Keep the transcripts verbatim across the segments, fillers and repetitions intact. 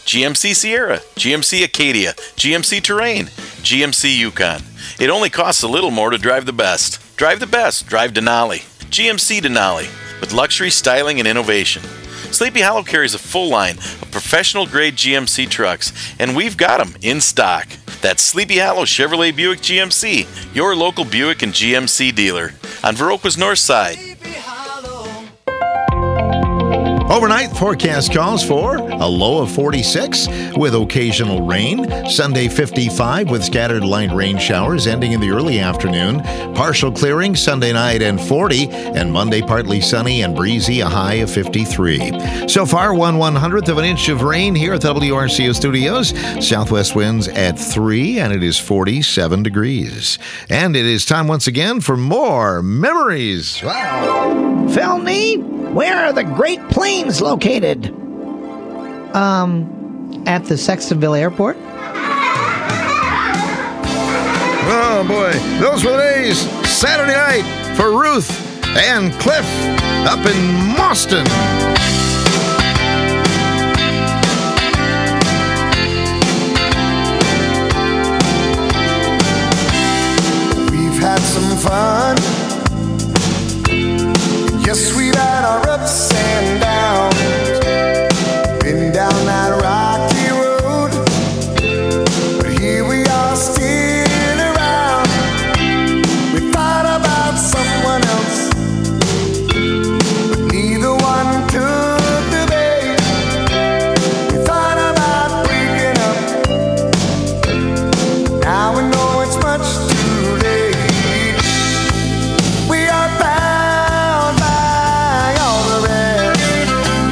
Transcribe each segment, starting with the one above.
G M C Sierra, G M C Acadia, G M C Terrain, G M C Yukon. It only costs a little more to drive the best. Drive the best. Drive Denali. G M C Denali, with luxury, styling, and innovation. Sleepy Hollow carries a full line of professional-grade G M C trucks, and we've got them in stock. That's Sleepy Hollow Chevrolet Buick G M C, your local Buick and G M C dealer on Viroqua's north side. Overnight forecast calls for a low of forty-six with occasional rain. Sunday fifty-five with scattered light rain showers ending in the early afternoon. Partial clearing Sunday night and forty. And Monday partly sunny and breezy, a high of fifty-three. So far, one one hundredth of an inch of rain here at the W R C O studios. Southwest winds at three, and it is forty-seven degrees. And it is time once again for more memories. Wow. Felney, where are the Great Plains located? Um, at the Sextonville Airport. Oh boy, those were the days. Saturday night for Ruth and Cliff up in Mauston. We've had some fun. Yes, we've had our ups and downs. Been down that rocky road, but here we are still around. We thought about someone else, but neither one took the bait. We thought about breaking up. Now we know it's much too late. We are bound by all the rest,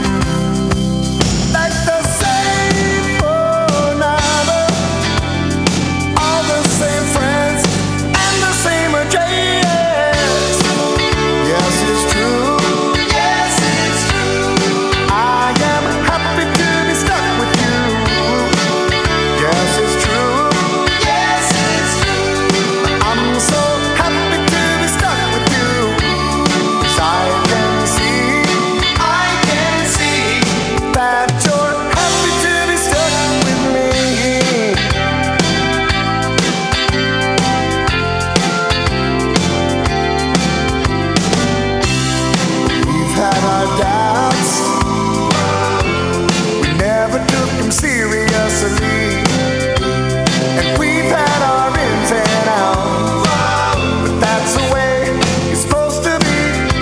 like the same phone number, all the same friends, and the same address. Yes, it's true. Yes, it's true. I am happy to be stuck with you. Yes, it's true. Yes, it's true. I'm so happy to be stuck with you. 'Cause I can see, I can see that you're happy to be stuck with me. We've had our doubts, we never took them seriously, and we've had our ins and outs, but that's the way it's supposed to be.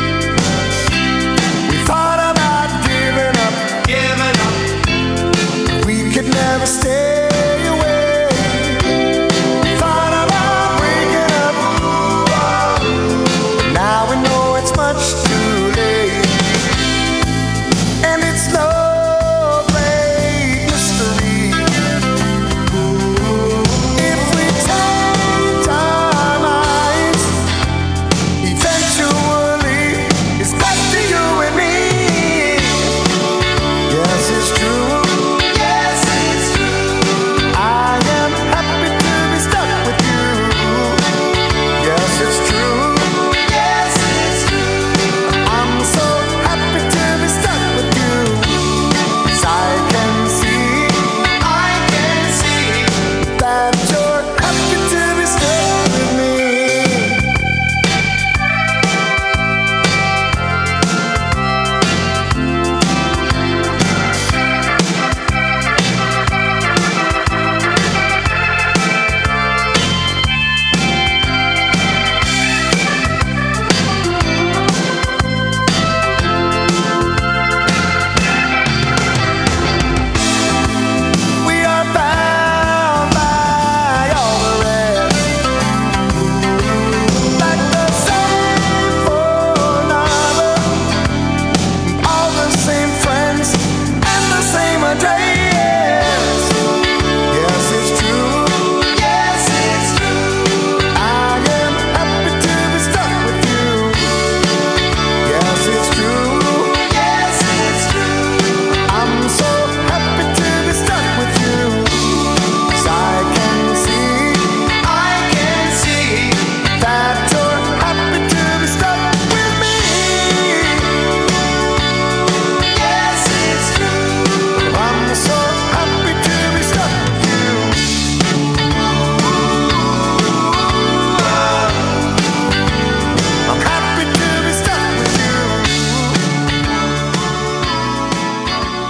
We thought about giving up, giving up. We could never stay away. We thought about breaking up, but now we know it's much too late. And it's no great mystery. If we change our minds, eventually it's back to you and me. Yes, it's true. Yes, it's true.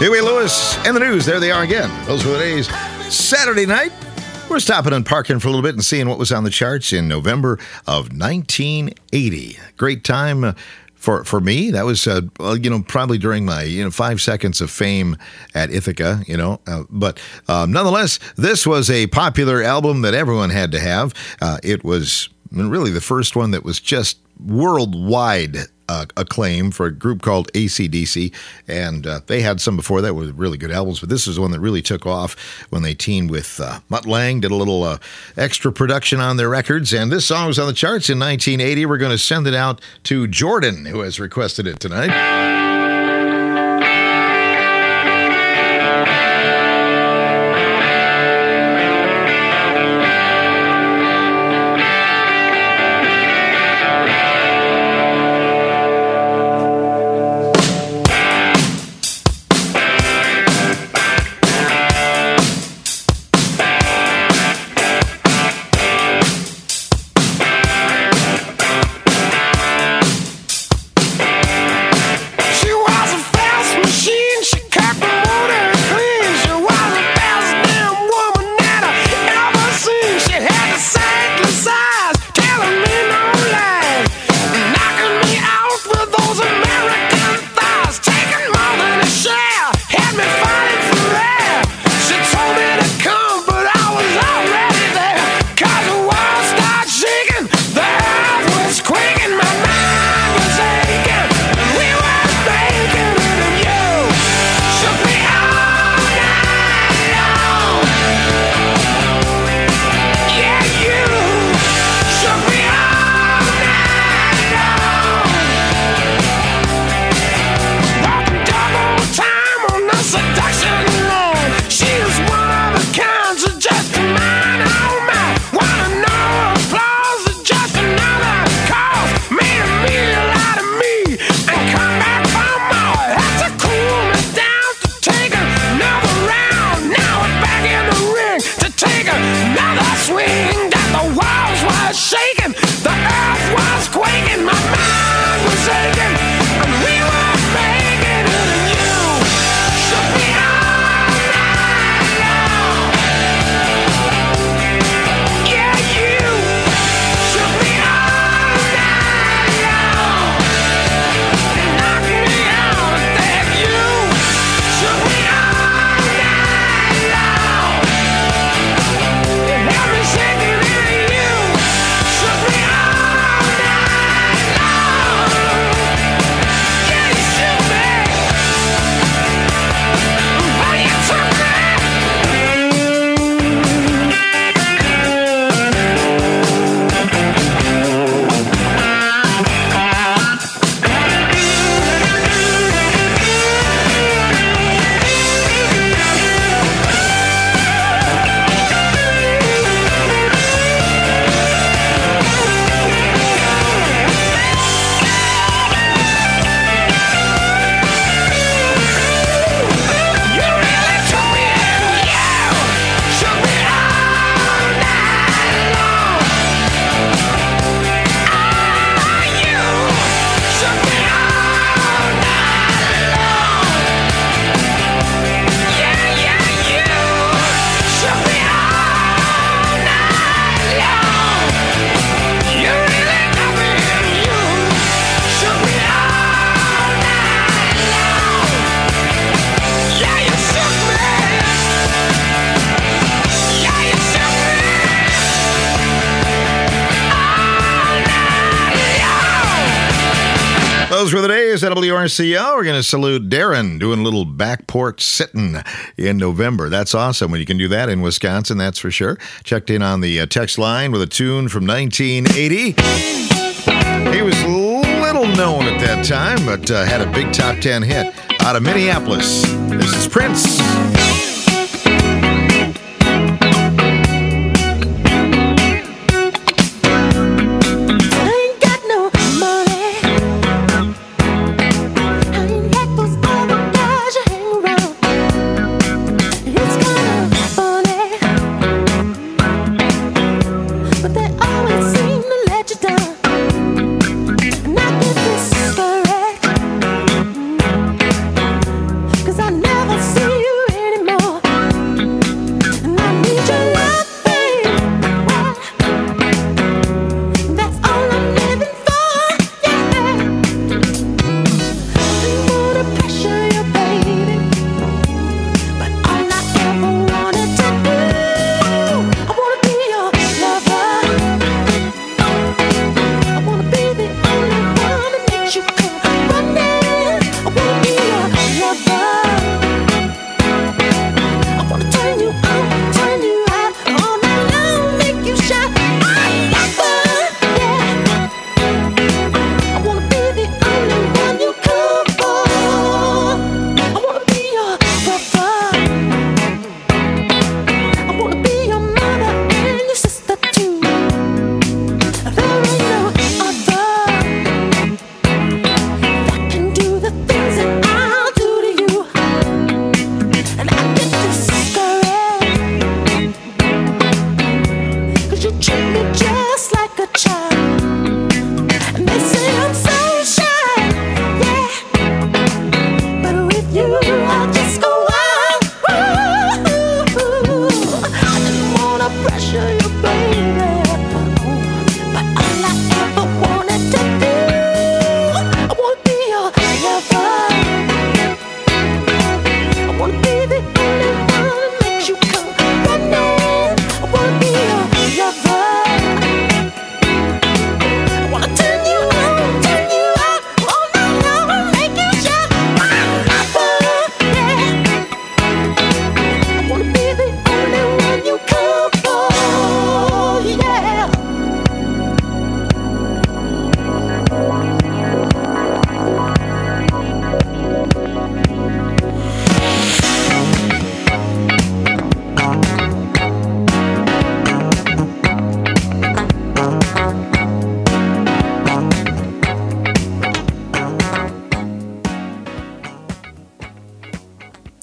Huey Lewis and the News. There they are again. Those were the days. Saturday night. We're stopping and parking for a little bit and seeing what was on the charts in November of nineteen eighty. Great time uh, for for me. That was, uh, well, you know, probably during my, you know, five seconds of fame at Ithaca, you know. Uh, but um, nonetheless, this was a popular album that everyone had to have. Uh, it was really the first one that was just worldwide uh, acclaim for a group called A C D C, and uh, they had some before that with really good albums, but this is the one that really took off when they teamed with uh, Mutt Lange, did a little uh, extra production on their records, and this song was on the charts in nineteen eighty. We're going to send it out to Jordan, who has requested it tonight. Those were the days at W R C L. We're going to salute Darren doing a little back porch sitting in November. That's awesome when you can do that in Wisconsin, that's for sure. Checked in on the uh, text line with a tune from nineteen eighty. He was little known at that time, but uh, had a big top ten hit out of Minneapolis. This is Prince. Never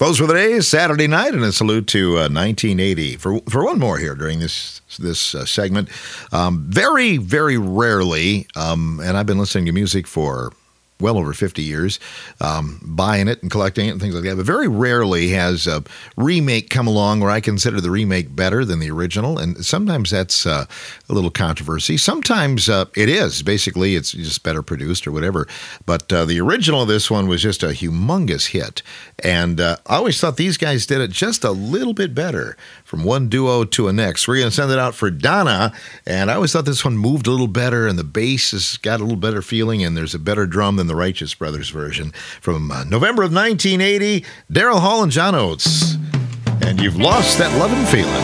Those were the days, Saturday night, and a salute to uh, nineteen eighty. For for one more here during this this uh, segment. Um, very, very rarely, um, and I've been listening to music for well over fifty years, um, buying it and collecting it and things like that. But very rarely has a remake come along where I consider the remake better than the original. And sometimes that's uh, a little controversy. Sometimes uh, it is. Basically, it's just better produced or whatever. But uh, the original of this one was just a humongous hit. And uh, I always thought these guys did it just a little bit better from one duo to a next. We're going to send it out for Donna. And I always thought this one moved a little better and the bass has got a little better feeling and there's a better drum than the Righteous Brothers version from uh, November of nineteen eighty. Daryl Hall and John Oates. And You've Lost That Lovin' Feeling.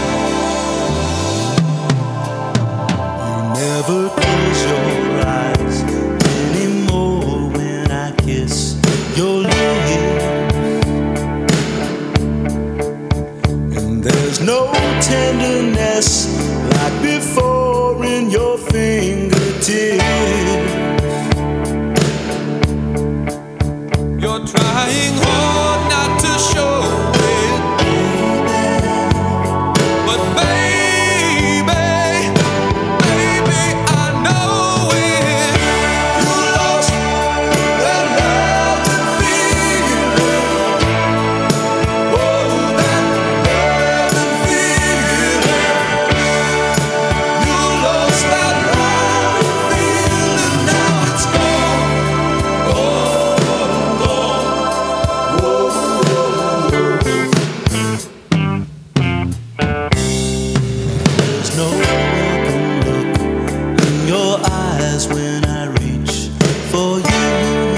You never close your eyes anymore when I kiss your lips, and there's no tenderness like before in your fingertips. You're trying hard not to show it, but baby, baby, I know it. You lost that love and feeling. Oh, that love and feeling. You lost that love and feeling. Now it's gone. There's no welcome look in your eyes when I reach for you,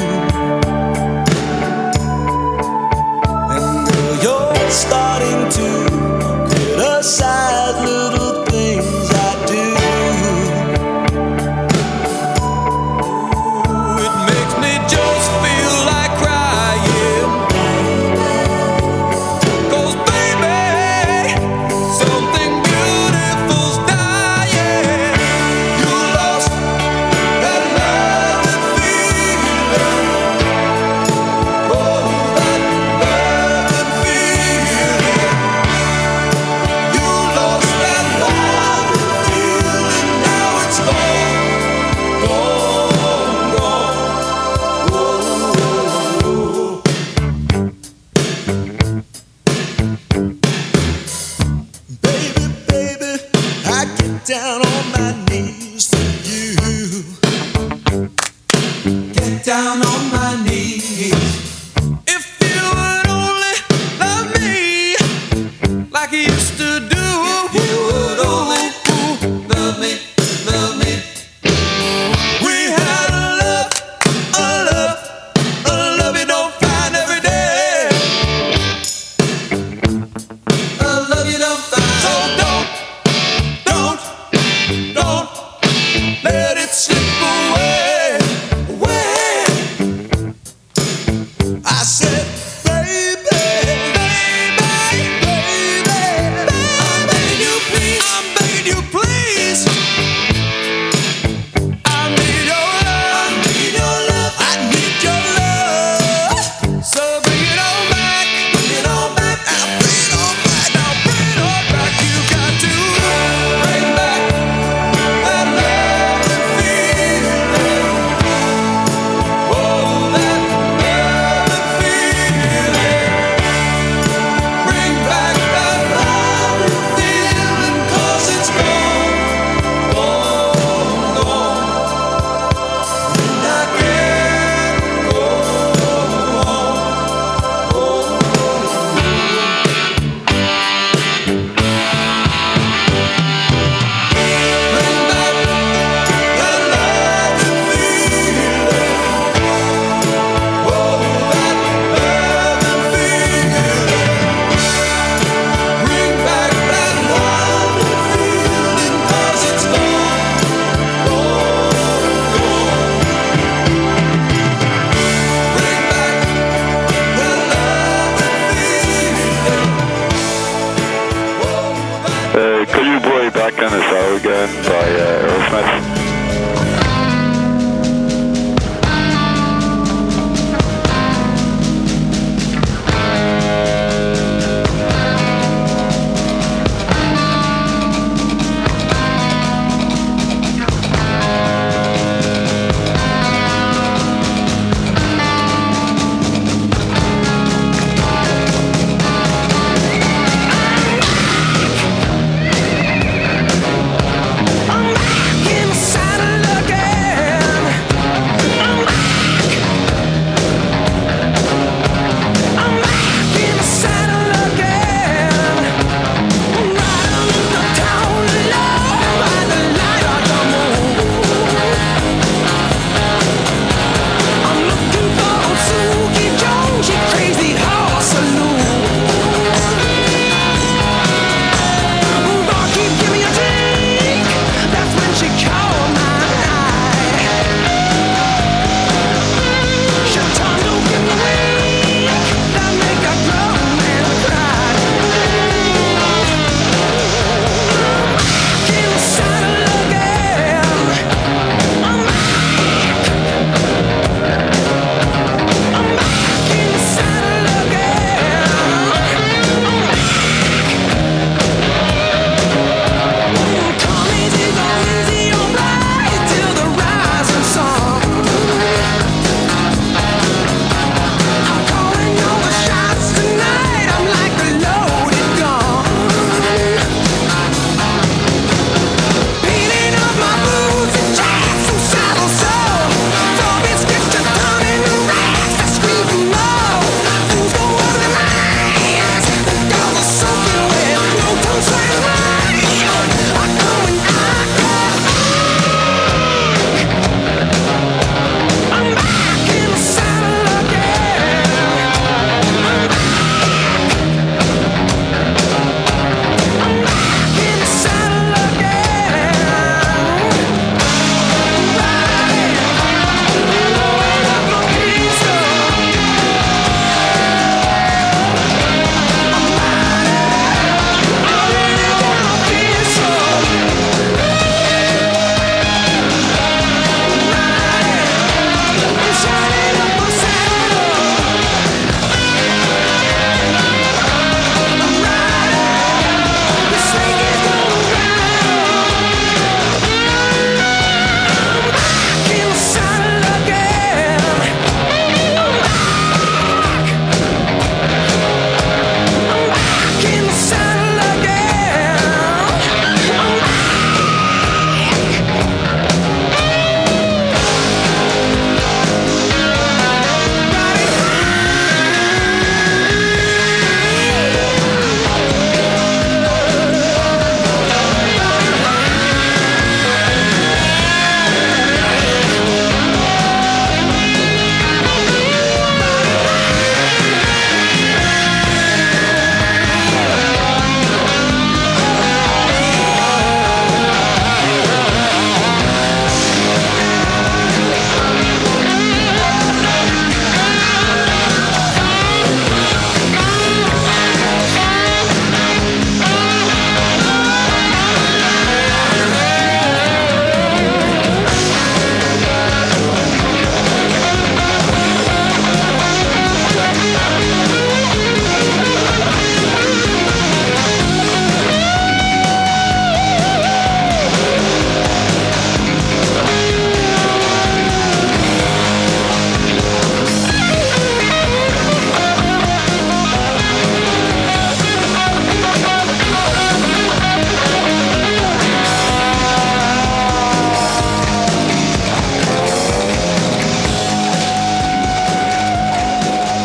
and girl, you're starting to criticize little things I do. It makes me just feel like crying, 'cause baby, something beautiful's dying. You lost that love and feeling. Oh, that love and feeling. You lost that love and feeling. Now it's gone, gone, gone. Baby, baby, I get down on my knees for you. Get down on my knees. If you would only love me like you used to do. If you would only love me, love me. We had a love, a love, a love you don't find every day. A love you don't find. So don't, don't, don't let it slip away, away. I said, baby, baby, baby,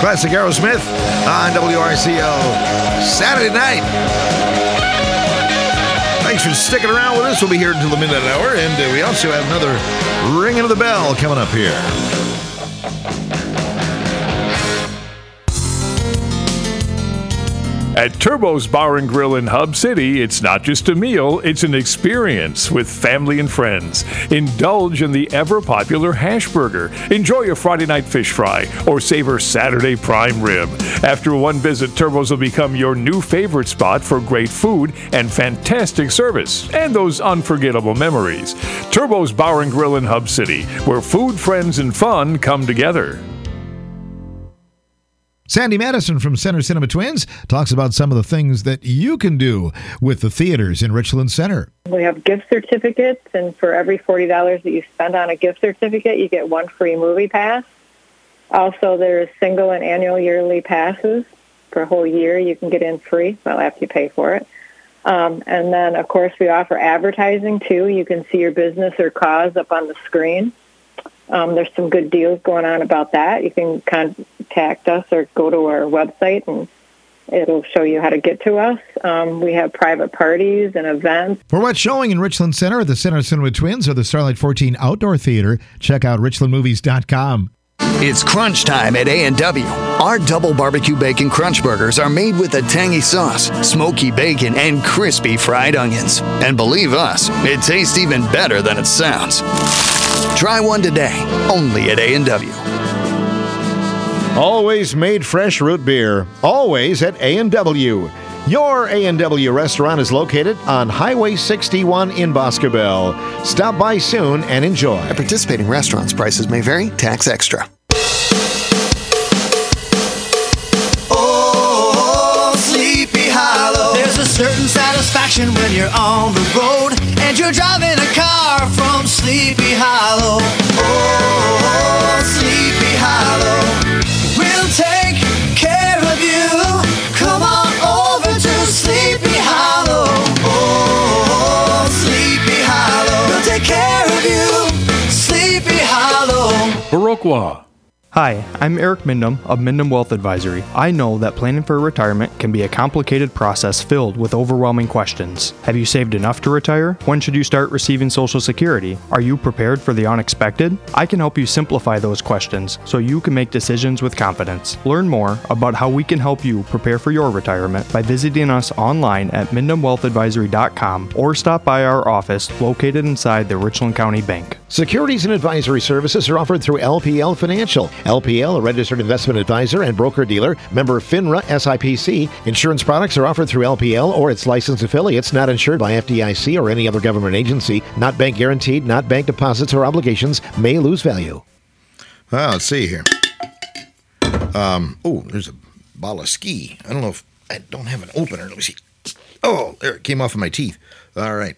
Classic Aerosmith on W R C O Saturday night. Thanks for sticking around with us. We'll be here until the midnight hour, and uh, we also have another ringing of the bell coming up here. At Turbo's Bar and Grill in Hub City, it's not just a meal, it's an experience with family and friends. Indulge in the ever-popular hash burger. Enjoy a Friday night fish fry or savor Saturday prime rib. After one visit, Turbo's will become your new favorite spot for great food and fantastic service and those unforgettable memories. Turbo's Bar and Grill in Hub City, where food, friends, and fun come together. Sandy Madison from Center Cinema Twins talks about some of the things that you can do with the theaters in Richland Center. We have gift certificates, and for every forty dollars that you spend on a gift certificate, you get one free movie pass. Also, there's single and annual yearly passes. For a whole year, you can get in free, well, after you pay for it. Um, and then, of course, we offer advertising, too. You can see your business or cause up on the screen. Um, there's some good deals going on about that. You can contact us or go to our website, and it'll show you how to get to us. Um, we have private parties and events. For what's showing in Richland Center at the Center Cinema Twins or the Starlight fourteen Outdoor Theater, check out richland movies dot com. It's crunch time at A and W. Our double barbecue bacon crunch burgers are made with a tangy sauce, smoky bacon, and crispy fried onions. And believe us, it tastes even better than it sounds. Try one today, only at A and W. Always made fresh root beer, always at A and W. Your A and W restaurant is located on Highway sixty-one in Boscobel. Stop by soon and enjoy. At participating restaurants, prices may vary, tax extra. Oh, Sleepy Hollow. There's a certain satisfaction when you're on the road and you're driving a car from Sleepy Hollow. Oh, Sleepy Hollow. We'll take care of you. Come on over to Sleepy Hollow. Oh, Sleepy Hollow. We'll take care of you. Sleepy Hollow. Baroque. Hi, I'm Eric Mindham of Mindham Wealth Advisory. I know that planning for retirement can be a complicated process filled with overwhelming questions. Have you saved enough to retire? When should you start receiving Social Security? Are you prepared for the unexpected? I can help you simplify those questions so you can make decisions with confidence. Learn more about how we can help you prepare for your retirement by visiting us online at mindham wealth advisory dot com or stop by our office located inside the Richland County Bank. Securities and advisory services are offered through L P L Financial. L P L, a registered investment advisor and broker-dealer, member FINRA S I P C. Insurance products are offered through L P L or its licensed affiliates, not insured by F D I C or any other government agency, not bank guaranteed, not bank deposits or obligations, may lose value. Well, let's see here. Um, oh, there's a bottle of ski. I don't know if I don't have an opener. Let me see. Oh, there it came off of my teeth. All right.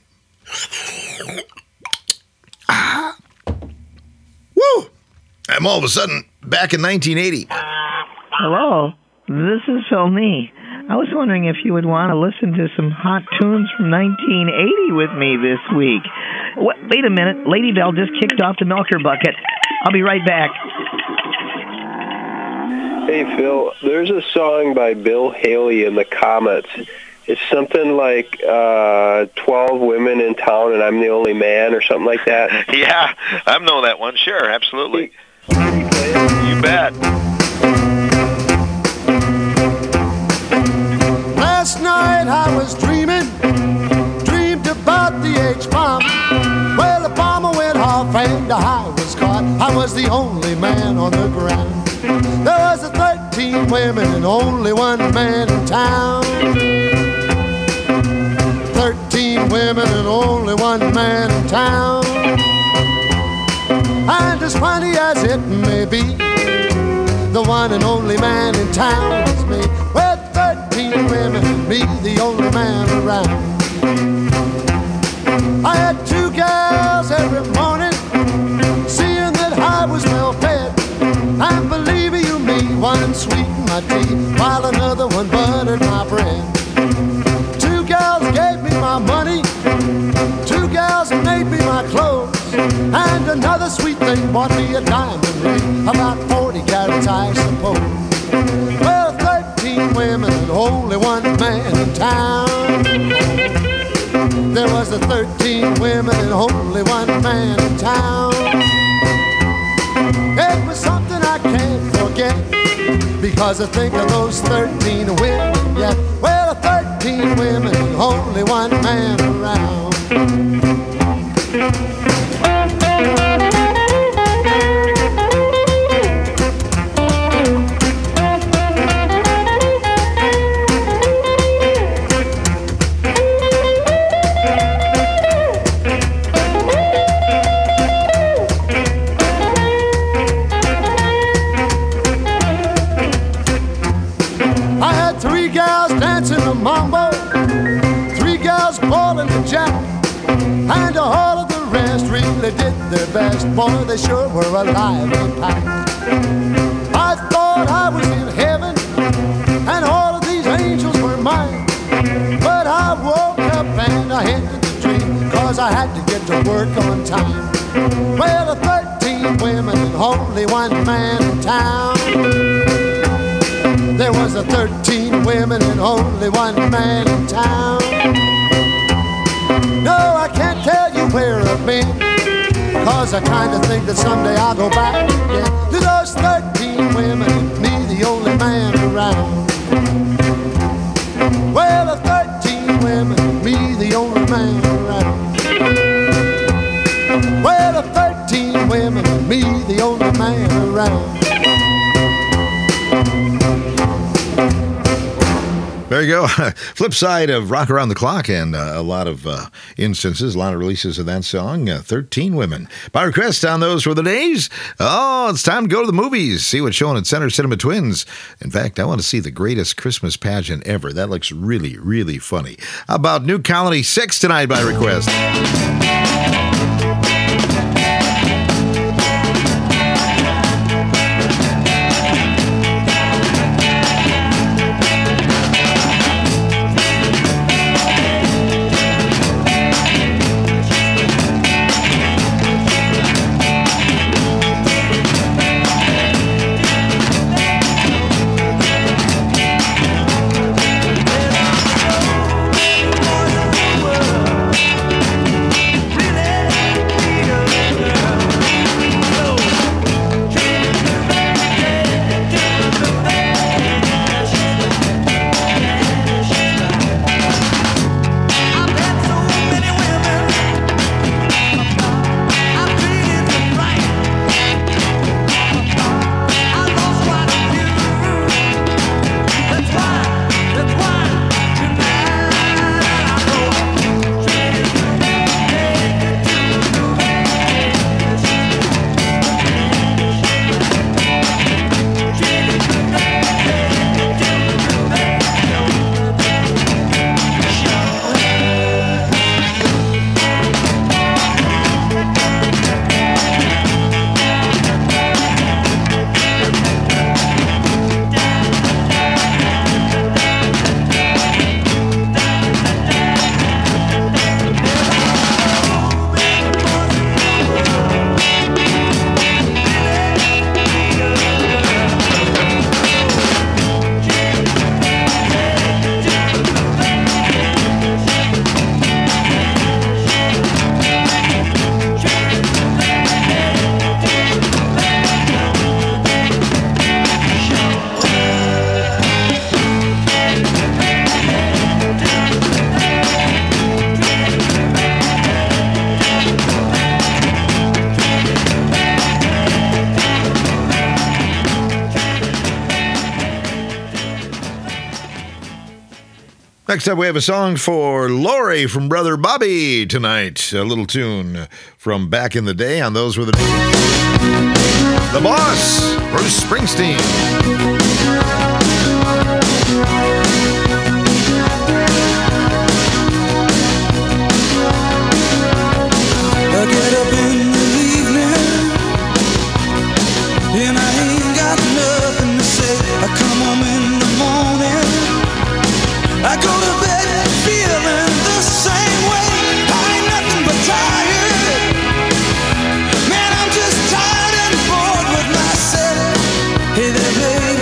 Ah. Woo! I'm all of a sudden back in nineteen eighty. Hello, this is Phil Nee. I was wondering if you would want to listen to some hot tunes from nineteen eighty with me this week. What, wait a minute, Lady Bell just kicked off the milker bucket. I'll be right back. Hey, Phil, there's a song by Bill Haley and the Comets. It's something like uh, twelve women in town and I'm the only man or something like that. Yeah, I know that one. Sure, absolutely. You bet. Last night I was dreaming, dreamed about the H-bomb. Well, the bomber went off and I was caught. I was the only man on the ground. There was a thirteen women and only one man in town. Thirteen women and only one man in town. And as funny as it may be, the one and only man in town is me. With thirteen women and me, the only man around. I had two gals every morning, seeing that I was well fed. And believe you me, one sweetened my tea, while another one buttered my bread. Two gals gave me my money, two gals made me my clothes, and another sweet thing bought me a diamond ring, about forty carats I suppose. a thirteen women and only one man in town. It was something I can't forget, because I think of those thirteen women yet. Well, thirteen women and only one man around. Mambo, three gals ballin' the jack, and all of the rest really did their best. Boy, they sure were alive and packed. I thought I was in heaven, and all of these angels were mine. But I woke up and I ended the dream, cause I had to get to work on time. Well, thirteen women and only one man in town. There was a thirteen women and only one man in town. No, I can't tell you where I've been, cause I kinda think that someday I'll go back again to those thirteen women and me, the only man around. Well, the thirteen women and me, the only man around. Well, the thirteen women and me, the only man around. There you go. Flip side of Rock Around the Clock, and uh, a lot of uh, instances, a lot of releases of that song. Uh, thirteen Women. By request on those for the days. Oh, it's time to go to the movies. See what's showing at Center Cinema Twins. In fact, I want to see the greatest Christmas pageant ever. That looks really, really funny. How about New Colony six tonight by request? Next up, we have a song for Lori from Brother Bobby tonight. A little tune from back in the day on Those Were the Days. The Boss, Bruce Springsteen. I get up in the evening and I ain't got nothing to say. I come home in the morning, I go to bed feeling the same way. I ain't nothing but tired. Man, I'm just tired and bored with myself. Hey there, baby.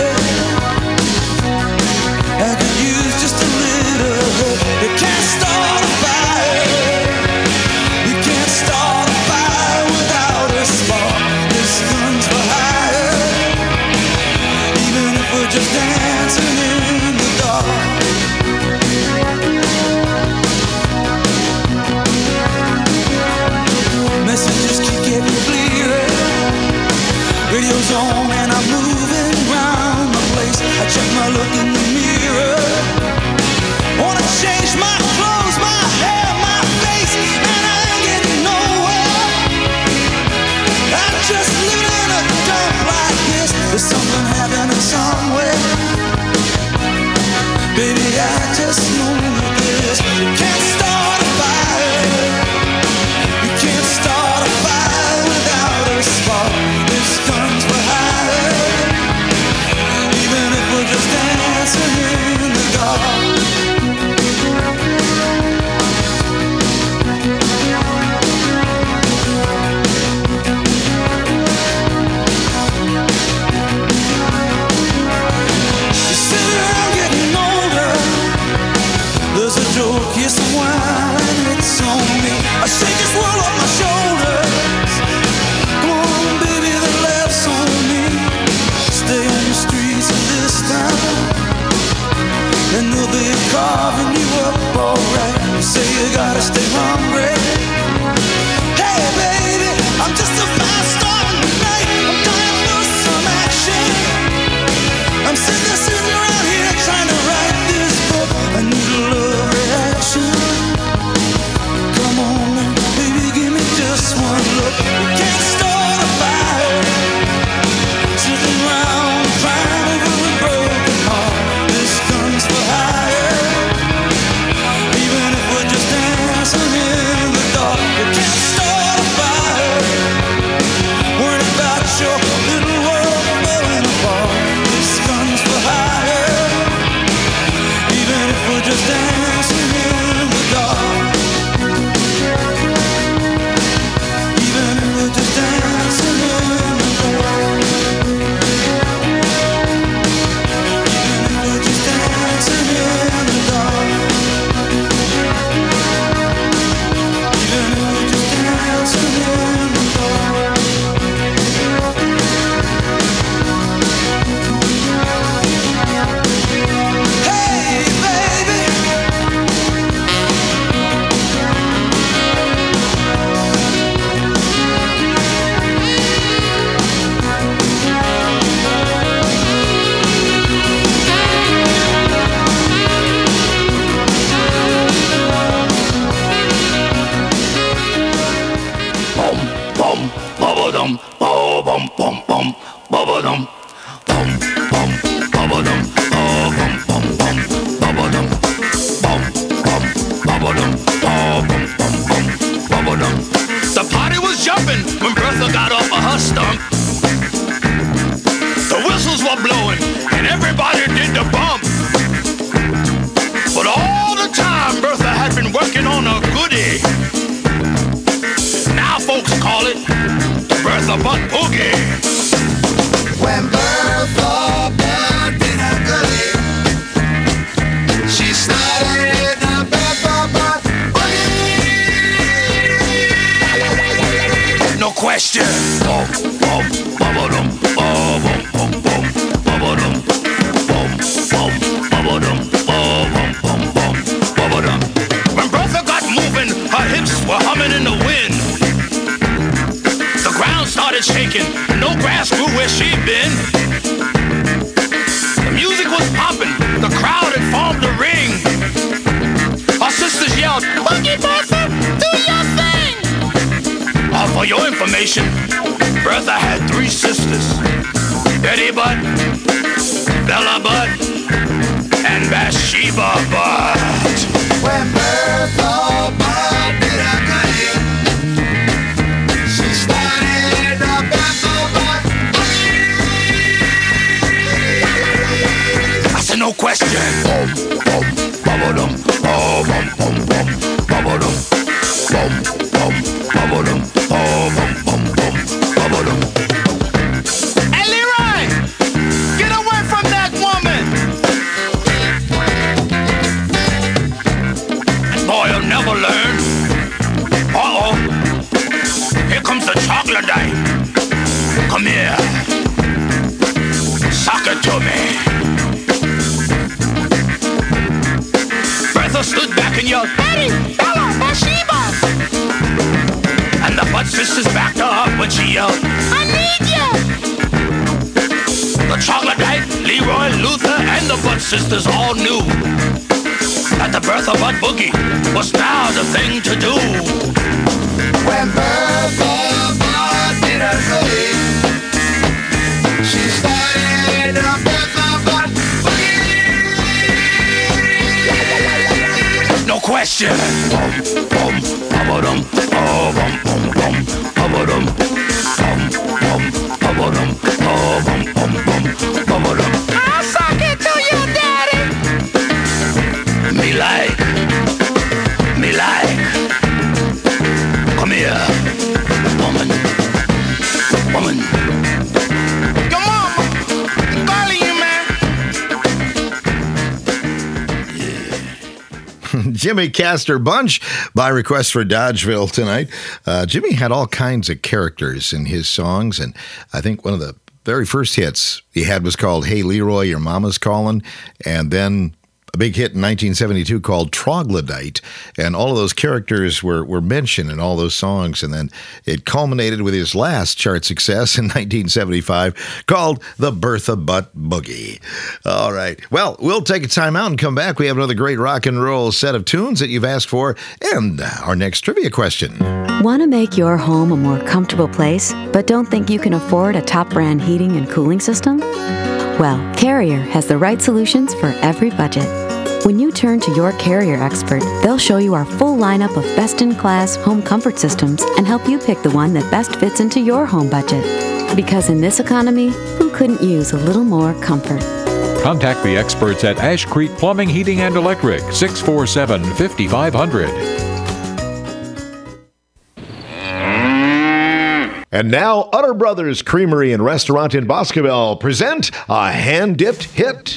wine, it's on me. I shake this world off my shoulders. Come on, baby, the laughs on me. Stay on the streets of this town, and they'll be carving you up alright. You say you gotta stay hungry. Hey, baby, I'm just a fast star tonight. I'm dying for some action. I'm sitting there, sitting around here trying to write this book. I need a love reaction. Come on, baby, give me just one look. We can't start a fire, sitting around crying over a broken heart. This gun's for hire. Even if we're just dancing in the dark, we can't start a fire. Worried about your little world falling apart. This gun's for hire. Even if we're just dancing in the dark. Even if we're just dancing in the dark. Even if we're just dancing in the dark. Even if we're just dancing in the dark. Hey, baby. Bum bum bubba-dum, oh bum bum bum bubba-dum, bum bum bubba-dum, oh bum bum bum bubba-dum, bum bum bubba-dum, oh bum bum bum bubba-dum. The party was jumping when Bertha got off of her stump. The whistles were blowing and everybody did the bump. But all the time Bertha had been working on a goodie. Now folks call it the Bertha Butt Boogie. When Bertha Butt did her goodie, she started the Bertha Butt Boogie. No question. Bum bum bubba-dum, oh bum bum bum bubba-dum, bum bum bubba-dum, oh bum bum bum bubba-dum. When Bertha got moving, her hips were humming in the wind. The ground started shaking, no grass grew where she'd been. The music was popping, the crowd had formed a ring. Our sisters yelled, "Boogie Bertha, do your thing!" Uh, for your information, Bertha had three sisters: Betty Butt, Bella Butt, and Bathsheba Butt. When Bertha Butt did her goodie, she started the Bertha Butt I said no question. Bum bum bubba-dum, oh bum bum bum bubba-dum, bum bum bubba-dum, oh bum bum bum bubba-dum. Hey Leroy, get away from that woman! And boy, you'll never learn. Uh-oh, here comes the chocolate knife. Come here, sock it to me. Bertha stood back and yelled, "Betty, Bella, Bathsheba!" And the Butt sisters backed her up when she yelled, "I need you!" The chocolate knife, Leroy, Luther, and the Butt sisters all knew that the Bertha Butt Boogie was now the thing to do. When Bertha Butt did her goodie, she started the Bertha Butt Boogie. No question. Bum bum bubba-dum, oh bum bum bum bubba-dum, bum bum bubba-dum, oh bum bum bum bubba-dum. I'll suck it to you, daddy. Me like, me like. Come here, woman, woman. Your mama, I'm calling you, man. Jimmy Castor Bunch by request for Dodgeville tonight. Uh, Jimmy had all kinds of characters in his songs, and I think one of the very first hits he had was called Hey Leroy, Your Mama's Calling, and then a big hit in nineteen seventy-two called Troglodyte, and all of those characters were, were mentioned in all those songs, and then it culminated with his last chart success in nineteen seventy-five called The Bertha Butt Boogie. All right. Well, we'll take a time out and come back. We have another great rock and roll set of tunes that you've asked for, and our next trivia question. Want to make your home a more comfortable place, but don't think you can afford a top brand heating and cooling system? Well, Carrier has the right solutions for every budget. When you turn to your Carrier expert, they'll show you our full lineup of best-in-class home comfort systems and help you pick the one that best fits into your home budget. Because in this economy, who couldn't use a little more comfort? Contact the experts at Ash Creek Plumbing, Heating, and Electric, six four seven, five five zero zero. And now, Utter Brothers Creamery and Restaurant in Boscobel present a hand-dipped hit.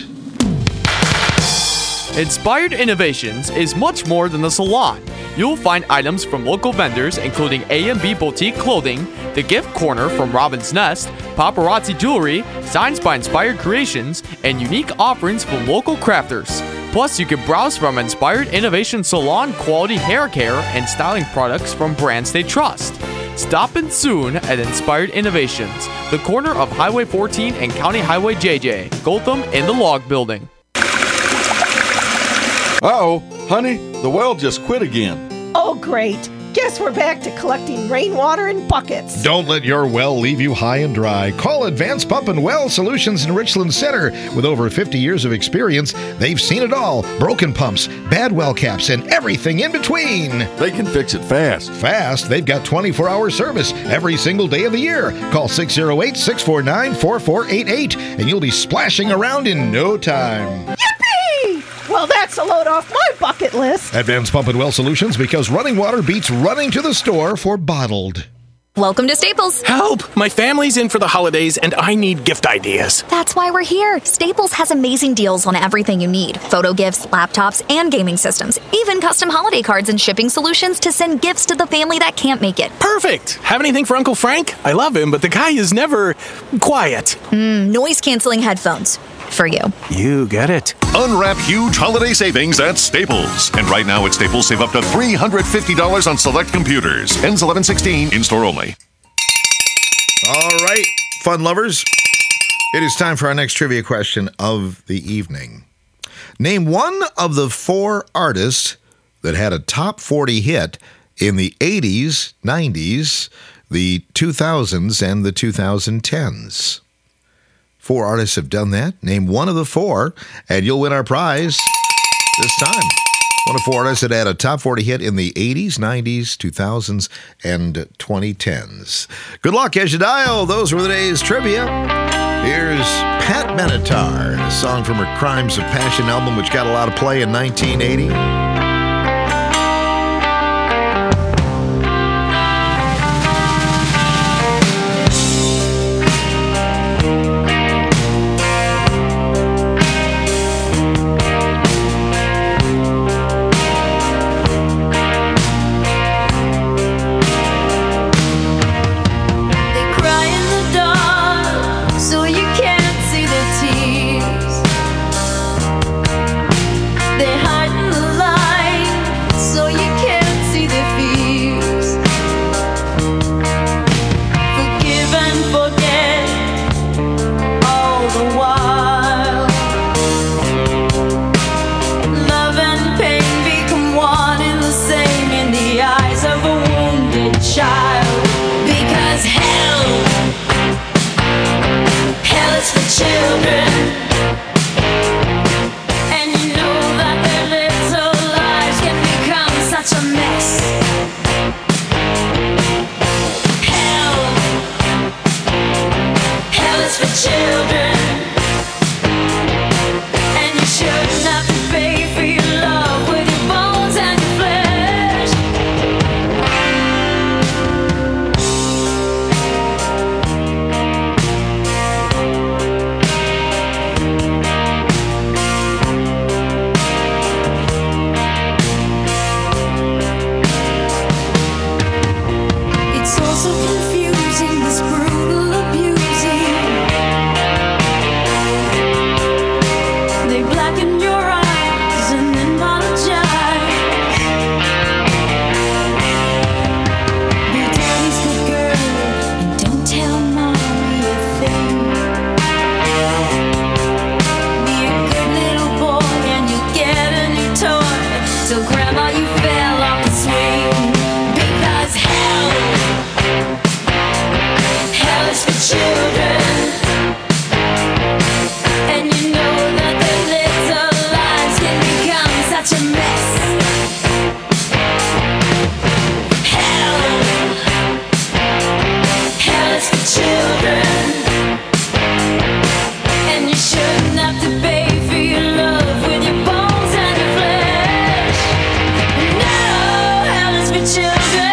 Inspired Innovations is much more than a salon. You'll find items from local vendors including A and B Boutique Clothing, The Gift Corner from Robin's Nest, Paparazzi Jewelry, Signs by Inspired Creations, and unique offerings from local crafters. Plus, you can browse from Inspired Innovation Salon quality hair care and styling products from brands they trust. Stop in soon at Inspired Innovations, the corner of Highway fourteen and County Highway J J, Gotham in the Log Building. Uh-oh, honey, the well just quit again. Oh, great. Guess we're back to collecting rainwater in buckets. Don't let your well leave you high and dry. Call Advanced Pump and Well Solutions in Richland Center. With over fifty years of experience, they've seen it all. Broken pumps, bad well caps, and everything in between. They can fix it fast. Fast? They've got twenty-four hour service every single day of the year. Call six oh eight, six four nine, four four eight eight and you'll be splashing around in no time. Yippee! Well, that's a load off my bucket list. Advanced Pump and Well Solutions, because running water beats running to the store for bottled. Welcome to Staples. Help! My family's in for the holidays and I need gift ideas. That's why we're here. Staples has amazing deals on everything you need. Photo gifts, laptops, and gaming systems. Even custom holiday cards and shipping solutions to send gifts to the family that can't make it. Perfect! Have anything for Uncle Frank? I love him, but the guy is never quiet. Mm, noise-canceling headphones. For you. You get it. Unwrap huge holiday savings at Staples. And right now at Staples, save up to three hundred fifty dollars on select computers. Ends eleven sixteen, in-store only. All right, fun lovers. It is time for our next trivia question of the evening. Name one of the four artists that had a top forty hit in the eighties, nineties, the two thousands, and the twenty tens. Four artists have done that. Name one of the four, and you'll win our prize this time. One of four artists that had a top forty hit in the eighties, nineties, two thousands, and twenty tens. Good luck as you dial. Those were the day's trivia. Here's Pat Benatar, a song from her Crimes of Passion album, which got a lot of play in nineteen eighty. They hide in the light. fell off the swing. Because hell, hell is for children. And you know that their little lives can become such a mess. Hell, hell is for children. And you shouldn't have to pay for your love with your bones and your flesh. No, hell is for children.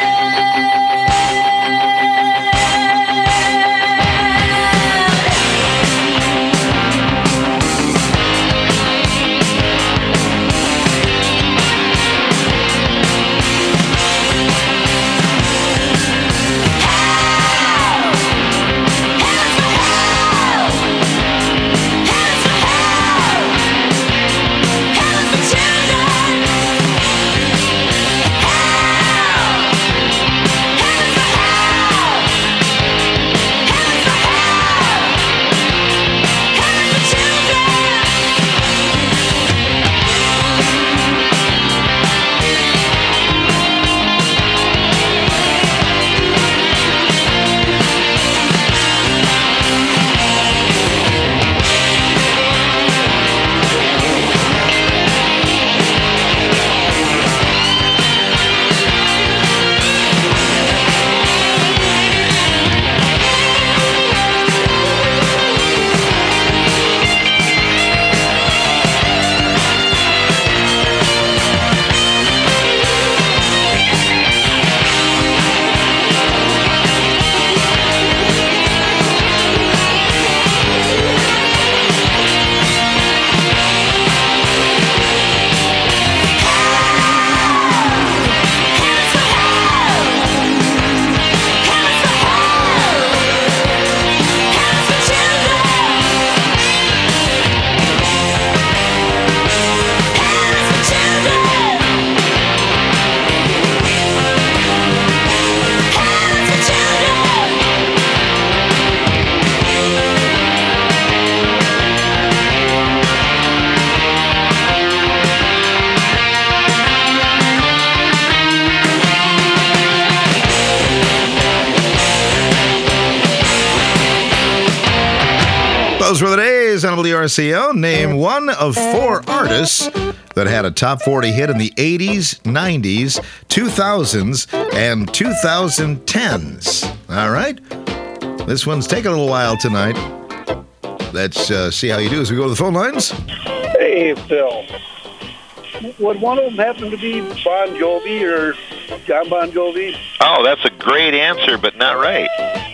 Those were the days on W R C O. Name one of four artists that had a top forty hit in the eighties, nineties, two thousands, and twenty tens. All right? This one's taking a little while tonight. Let's uh, see how you do as we go to the phone lines. Hey, Phil. Would one of them happen to be Bon Jovi or John Bon Jovi? Oh, that's a great answer, but not right.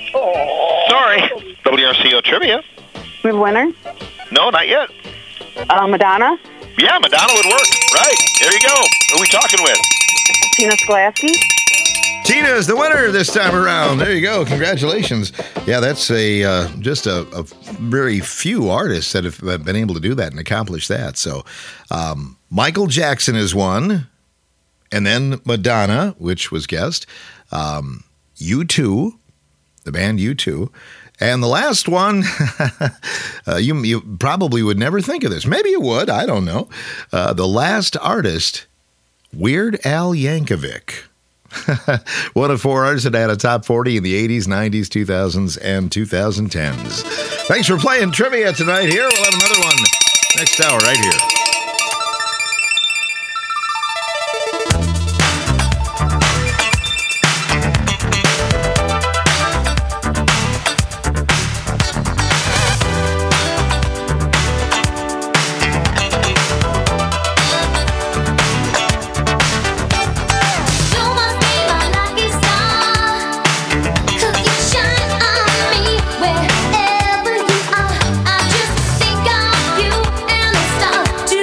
Oh. Sorry. W R C O trivia. We have a winner? No, not yet. Uh, Madonna? Yeah, Madonna would work. Right. There you go. Who are we talking with? Tina Skolasky? Tina is the winner this time around. There you go. Congratulations. Yeah, that's a uh, just a, a very few artists that have been able to do that and accomplish that. So um, Michael Jackson is one, and then Madonna, which was guessed, um, U two, the band U two, and the last one, uh, you, you probably would never think of this. Maybe you would. I don't know. Uh, the last artist, Weird Al Yankovic. One of four artists that had a top forty in the eighties, nineties, two thousands, and twenty tens. Thanks for playing trivia tonight here. We'll have another one next hour right here. Wherever you are, I just think of you and the stars.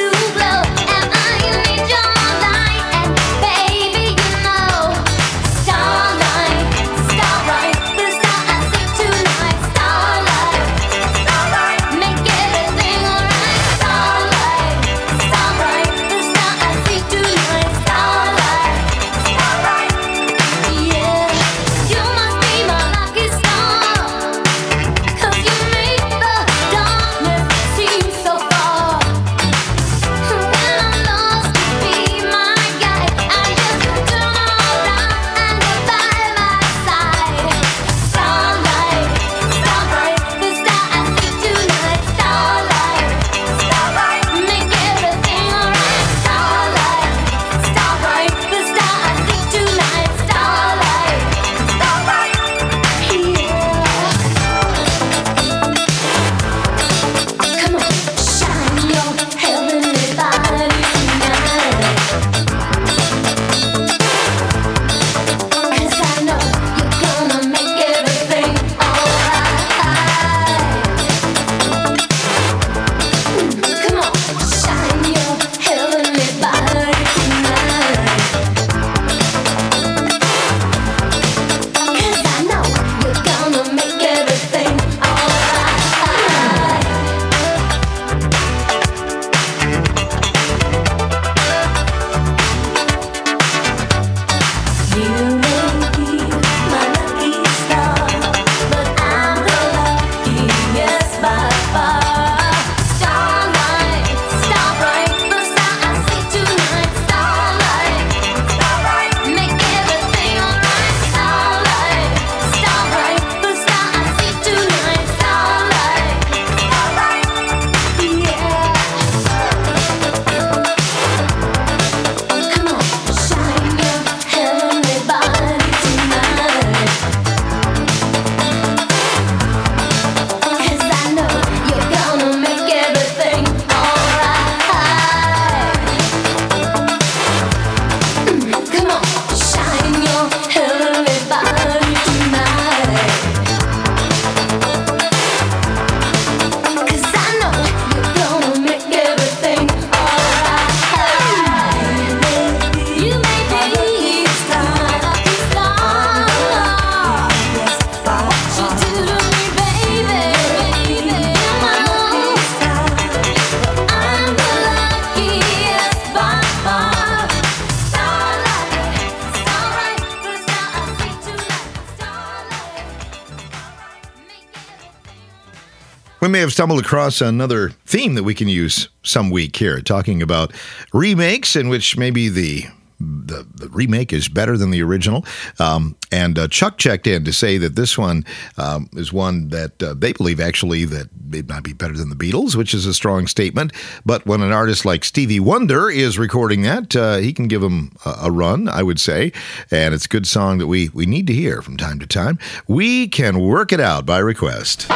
We may have stumbled across another theme that we can use some week here, talking about remakes in which maybe the The, the remake is better than the original. Um, and uh, Chuck checked in to say that this one um, is one that uh, they believe actually that it might be better than the Beatles, which is a strong statement. But when an artist like Stevie Wonder is recording that, uh, he can give them a, a run, I would say. And it's a good song that we, we need to hear from time to time. We Can Work It Out by request.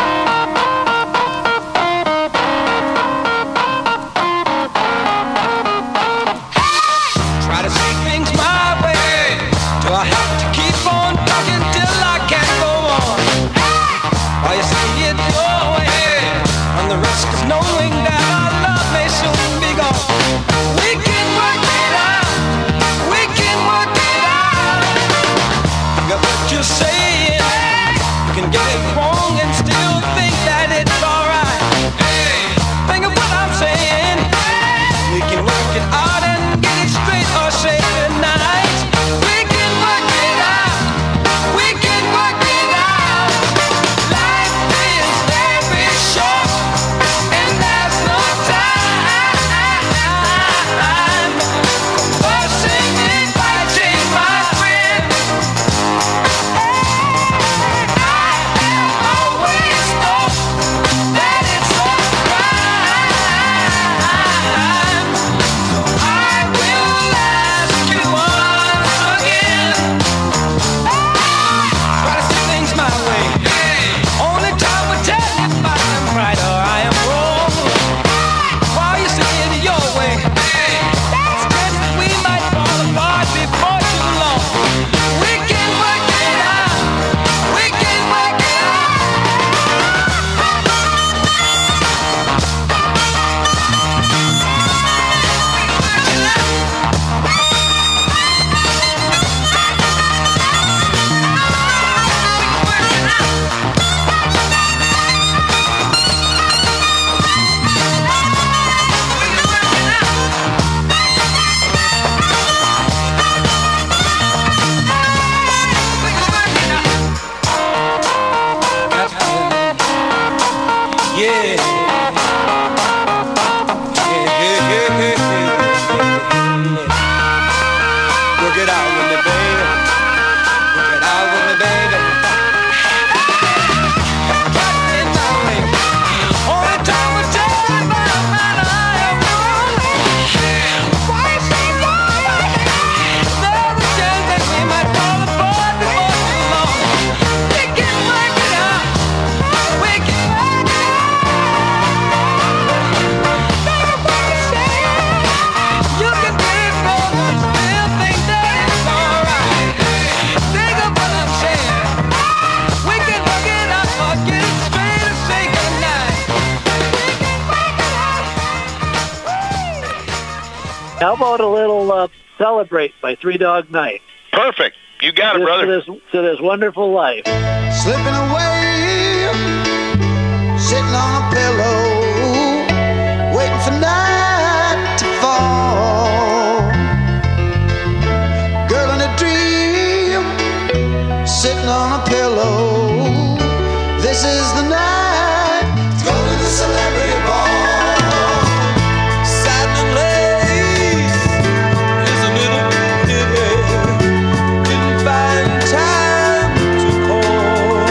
How about a little uh, Celebrate by Three Dog Night? Perfect. You got it, Just brother. To this, to this wonderful life. Slipping away, sitting on a pillow, waiting for night to fall. Girl in a dream, sitting on a pillow. This is the night. Let's go to the celebrity ball. Satin lace is a little pity. Didn't find time to call.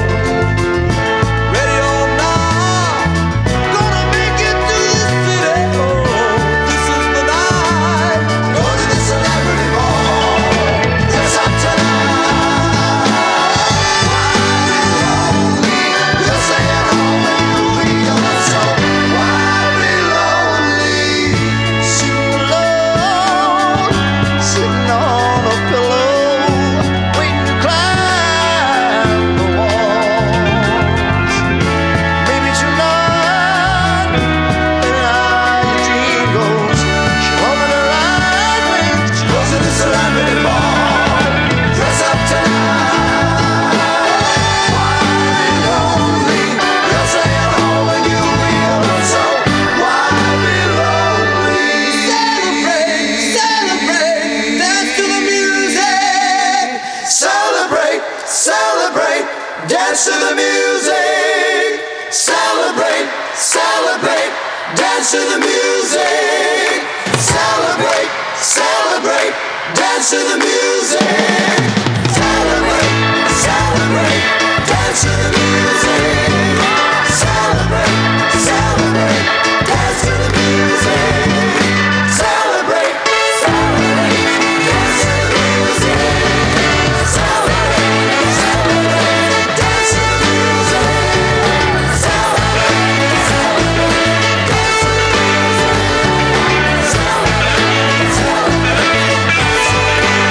Ready or not, gonna make it to the city. Oh, this is the night. Go to the celebrity ball. Dress up tonight. You'll say Dance to the music. Celebrate, celebrate. Dance to the music. Celebrate, celebrate. Dance to the music. Celebrate, celebrate. Dance to the music. Celebrate, celebrate. Dance to the music. Celebrate, celebrate. Dance to the music. Celebrate, celebrate. Dance to the music. Celebrate, celebrate.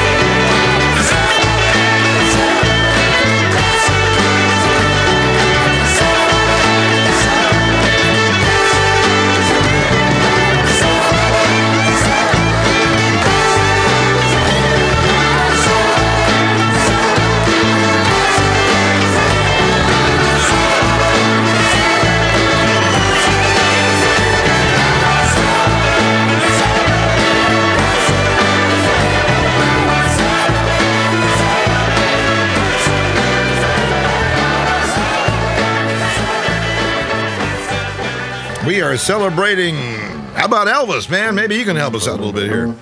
We are celebrating. How about Elvis, man? Maybe you can help us out a little bit here.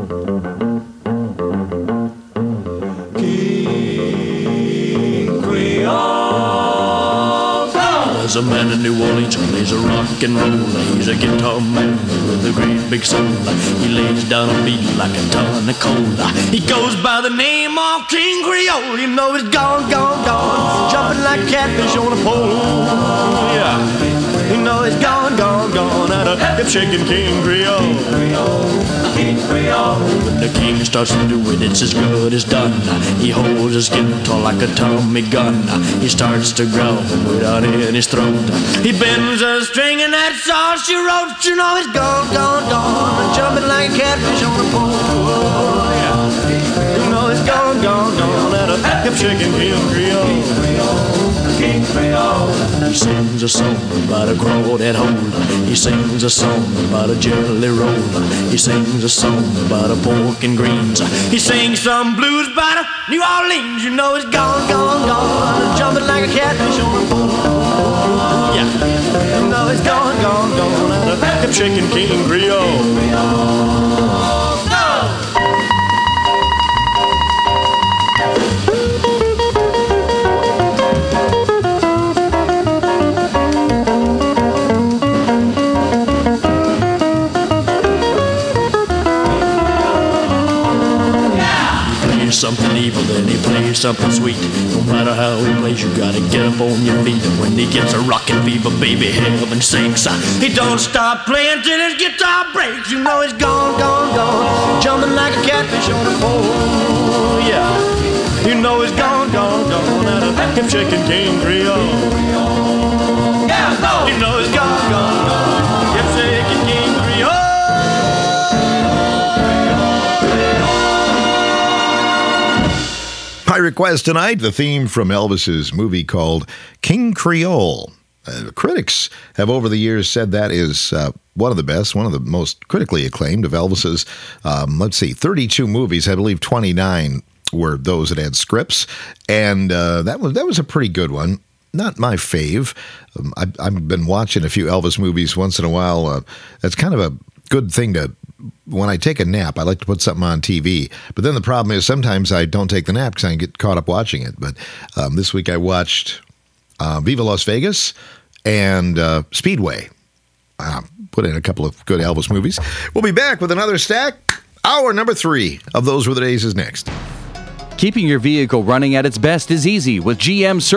There's a man in New Orleans who plays a rock and roll. He's a guitar man with a great big soul. He lays down a beat like a ton of coal. He goes by the name of King Creole. You know he's gone, gone, gone, jumping like catfish on a pole. Yeah. You know he's gone, gone, gone at a hip shaking King Creole. King Creole. When the king starts to do it, it's as good as done. He holds his guitar like a Tommy gun. He starts to growl without in his throat. He bends a string and that's all she wrote. You know he's gone, gone, gone, jumping like a catfish on a pole. Yeah. You know he's gone, gone, gone at a hip shaking King Creole. King Creole. He sings a song about a crawdad hole. He sings a song about a jelly roll. He sings a song about a pork and greens. He sings some blues about a New Orleans. You know he's gone, gone, gone, jumping like a catfish on a pole. Yeah, you know he's gone, gone, gone at a hip shaking King Creole. Something evil, then he plays something sweet. No matter how he plays, you gotta get up on your feet. And when he gets a rockin' fever, baby, heaven sinks. He don't stop playing till his guitar breaks. You know he's gone, gone, gone, jumping like a catfish on a pole. Yeah, you know he's gone, gone, gone at a hip shaking King Creole. Yeah, go. You know he's gone, gone, gone, hip shaking King Creole. My request tonight, the theme from Elvis's movie called King Creole. Uh, critics have over the years said that is uh, one of the best, one of the most critically acclaimed of Elvis's, um, let's see, thirty-two movies. I believe twenty-nine were those that had scripts, and uh, that was that was a pretty good one. Not my fave. Um, I've, I've been watching a few Elvis movies once in a while. Uh, that's kind of a good thing to, when I take a nap, I like to put something on T V. But then the problem is sometimes I don't take the nap because I get caught up watching it. But um, this week I watched uh, Viva Las Vegas and uh, Speedway. Uh, put in a couple of good Elvis movies. We'll be back with another stack. Hour number three of Those Were the Days is next. Keeping your vehicle running at its best is easy with G M